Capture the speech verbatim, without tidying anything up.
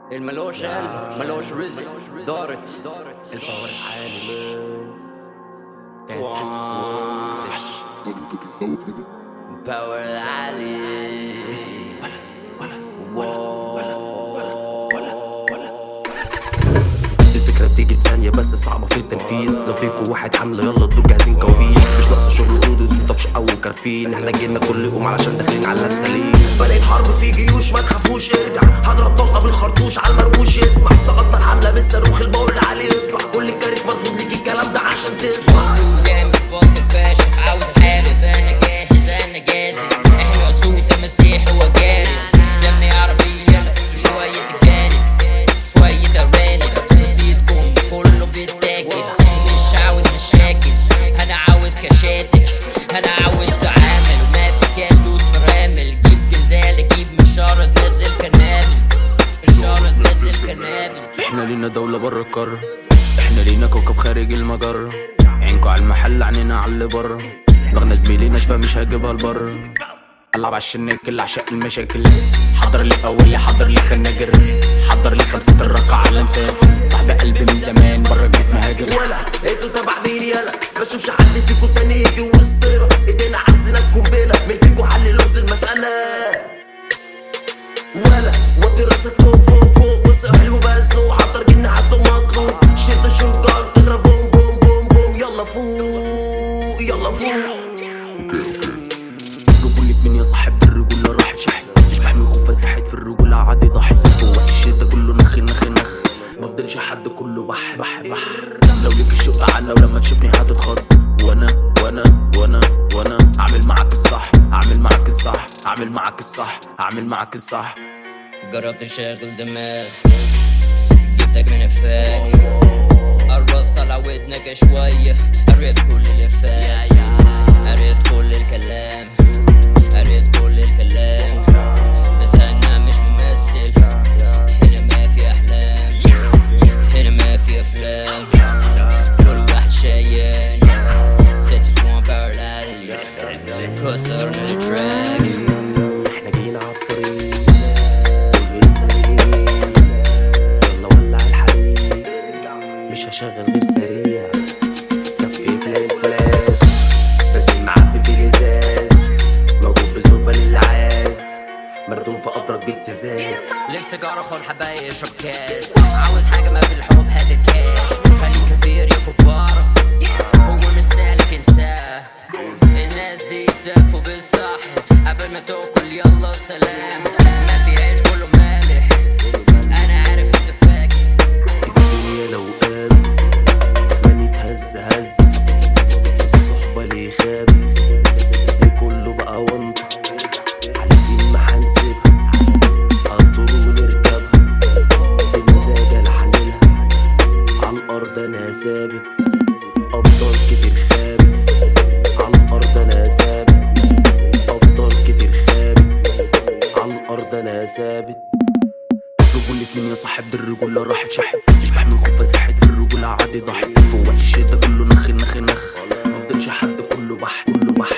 الملوش قلب ملوش رزق دارت الباور عالي باور عالي الفكرة بتيجي في ثانية بس صعبة في التنفيذ. لو فيكوا واحد حملة يلا ادوا جاهزين كوابيس. مش ناقصة شغل قرود ودين طفش او كارفين. احنا جينا كل يوم علشان داخلين على السليم. بلقيت حرب في جيوش ما تخافوش ارجع. هضرب طلقة بالخرطوش على المرموش يسمع. سقطت الحملة بالصاروخ الباور عليه يطلع. كل الكاريك مرفوض ليك الكلام ده عشان تسمع. جامد بطل فاشخ عاوز احارب. انا جاهز انا جاهز. احنا عصوت مسيح وجاري. دمي عربي يلا شوية تجانب شوية ارانب. نسيتكم كله بيتاكل. مش عاوز مشاكل انا عاوز كشاتك. انا عاوز تعامل ما في كاش دوس فرامل. جيب جزالة جيب مشارة تنزل كنابل. مشارة تنزل كنابل. احنا لينا دولة برا القارة. احنا لينا كوكب خارج المجرة. عينكوا على المحل عنينا على اللي برا. دماغنا زميلي شفا مش هجيبها لبرا. العب على الشناك اللي عشاق المشاكل. حضر لي اولي حضر لي خناجر. حضر لي خمسة الرقعة على مسافر. صاحبي قلبي من زمان برا الجسم هاجر. ولا انتوا تبع مين يلا. ما اشوفش حد فيكوا تاني يجي وسطنا. ايدينا حاسينك قنبلة. مين فيكوا حل لغز المسألة. ولا وطي راسك فوق فوق فوق. بص حلو بس نو. حضر جنة حطه مطلوب. شد الشوكر اضرب بوم بوم بوم بوم. يلا فوق يلا فوق. رجولة مين يا صاحب الرجولة راحت شحت. مش بحمل خوفها زاحت في الرجولة عادي ضحي. فوق الشتا كله نخ نخ نخ. مفضلش حد كله بح بح بح. لو ليك الشوق تعالى ولما تشوفني هتتخض. وانا وانا وانا وانا اعمل معاك الصح. اعمل معاك الصح. اعمل معاك الصح. اعمل معاك الصح. جربت تشغل دماغ جبتك من الفاك. قرصت على ودنك شوية. عرفت كل اللي فات. عرفت كل الكلام. عرفت كل الكلام. بس انا مش ممثل. هنا ما في احلام. هنا ما في افلام. كل واحد شايل. ستة جوان بارالي. كسرنا التراك. احنا جينا عالطريق. يلا ولع الحريق. مش هشغل غير سريع. كفي فلاس فلاس. بس المعبي في الازاز. موجود بزوفة للعاز. مردوم في قبرك بابتزاز. لف سيجارة خد حباية اشرب كاس. عاوز حاجة ما في الحب هات الكاش. خليك كبير يا كبار. هو مش سالك انساه. الناس دي تلفوا بالصح. قبل ما تاكل يلا سلام. ما في عيش كله مالح. انا عارف انت فاكس. الدنيا لو قام ماني تهز هز. الصحبة ليه خاب. لكله بقى وانطة. عايزين ما هنسيب. هنطور ونركبها. بالمزاج انا حللها. عالارض انا ثابت. ابطال كتير خابت. عالارض انا ثابت. ابطال كتير خابت. عالارض انا ثابت. رجولة مين يا صاحب دي الرجولة راحت شحت. مش بحمل خوفها زاحت في الرجولة عادي ضحي. فوق الشتا كله نخ نخ نخ. مفضلش حد كله بح كله بح.